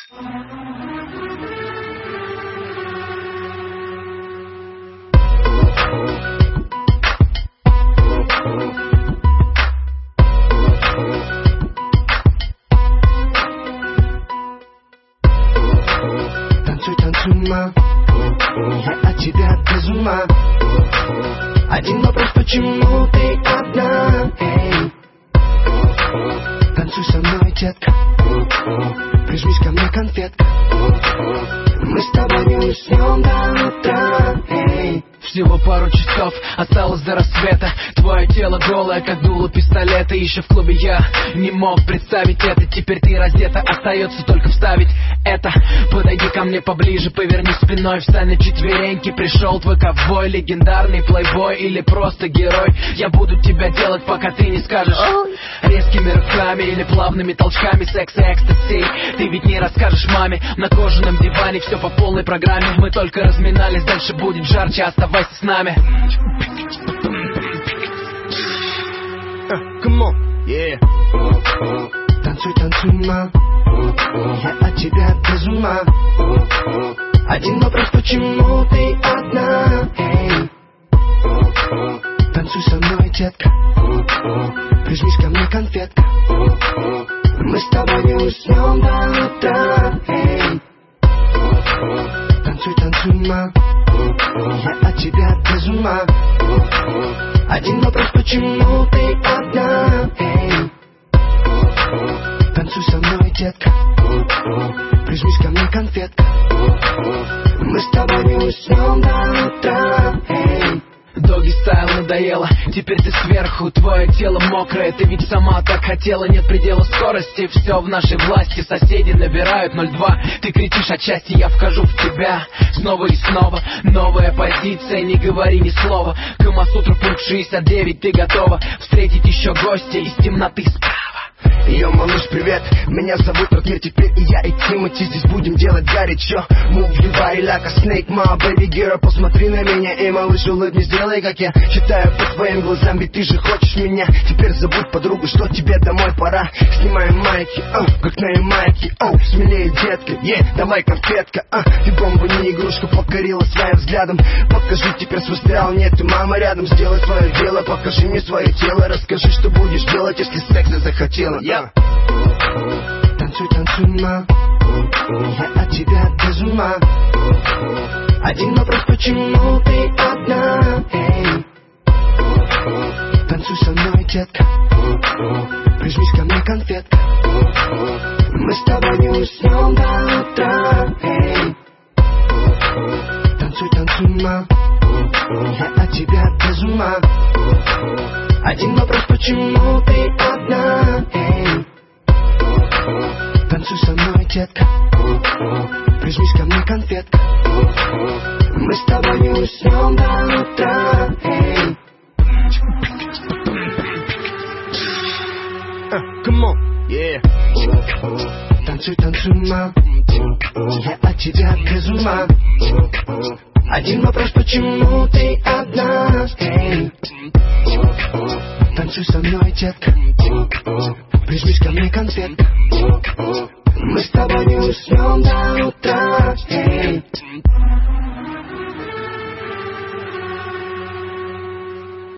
Танцуй, танцуй, ма, я от тебя без ума. Один вопрос, почему ты одна? Эй. Танцуй со мной, детка, прижмись ко мне, конфетка. Мы с тобой не уснем до утра. Эй. Всего пару часов осталось до рассвета. Твое тело голое, как дуло пистолета. Еще в клубе я не мог представить это. Теперь ты раздета, остается только вставить это. Подойди ко мне поближе, поверни спиной, встань на четвереньки. Пришел твой ковбой, легендарный плейбой или просто герой. Я буду тебя делать, пока ты не скажешь. Резкими рывками или плавными толчками, секс и экстази. Ты ведь не расскажешь маме. На кожаном диване все по полной программе. Мы только разминались, дальше будет жарче, оставайся с нами. Come on, yeah. Танцуй, танцуй, ма, я от тебя без ума. Один вопрос, почему ты одна? Эй. Танцуй со мной, детка, прижмись ко мне, конфетка. Мы с тобой не уснем до утра. Эй. Танцуй, танцуй, ма, я от тебя без ума. Один вопрос, почему ты одна? Эй. Танцуй со мной, детка, прижмись ко мне, конфетка. Мы с тобой не уснем до утра. Эй. Доги стайл надоело, теперь ты сверху, твое тело мокрое, ты ведь сама так хотела, нет предела скорости, все в нашей власти, соседи набирают 02, ты кричишь от счастья, я вхожу в тебя, снова и снова, новая позиция, не говори ни слова, Камасутра пункт 69, ты готова встретить еще гостя из темноты справа. Йо, малыш, привет, меня зовут Ратмир, теперь и я, и Тимати. Здесь будем делать горячо. Move your body like a snake, my baby girl. Посмотри на меня, и малыш, улыбнись, сделай, как я считаю по твоим глазам, ведь ты же хочешь меня. Теперь забудь, подругу, что тебе домой пора. Снимаем майки, как на Ямайке. Смелее, детка, давай, конфетка. Ты бомба, не игрушка, покорила своим взглядом. Покажи теперь свой стайл, нет, ты мама рядом. Сделай свое дело, покажи мне свое тело. Расскажи, что будешь делать, если секса захотела. Танцуй, танцуй, ма, я от тебя без ума. Один вопрос, почему ты одна? Эй. Танцуй со мной, детка, прижмись ко мне, конфетка. Мы с тобой не уснем до утра. Эй. Танцуй, танцуй, ма, я от тебя без ума. Один вопрос, почему ты одна? Эй. Танцуй со мной, детка, прижмись ко мне, конфетка. Мы с тобой не уснем до утра. Эй. Come on, yeah. Танцуй, танцуй, ма, я от тебя без ума. Один вопрос, почему ты одна? Эй. Танцуй со мной, детка, прижмись ко мне, конфетка. Мы с тобой не уснем до утра. Эй.